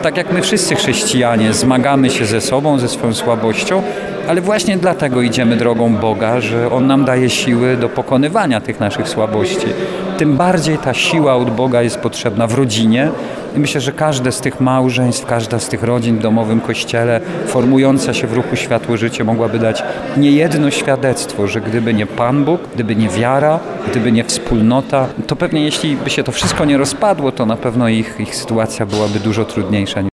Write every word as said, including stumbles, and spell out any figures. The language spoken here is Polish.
tak jak my wszyscy chrześcijanie, zmagamy się ze sobą, ze swoją słabością, ale właśnie dlatego idziemy drogą Boga, że On nam daje siły do pokonywania tych naszych słabości. Tym bardziej ta siła od Boga jest potrzebna w rodzinie i myślę, że każde z tych małżeństw, każda z tych rodzin w domowym kościele formująca się w ruchu Światło Życie mogłaby dać niejedno świadectwo, że gdyby nie Pan Bóg, gdyby nie wiara, gdyby nie wspólnota, to pewnie jeśli by się to wszystko nie rozpadło, to na pewno ich, ich sytuacja byłaby dużo trudniejsza.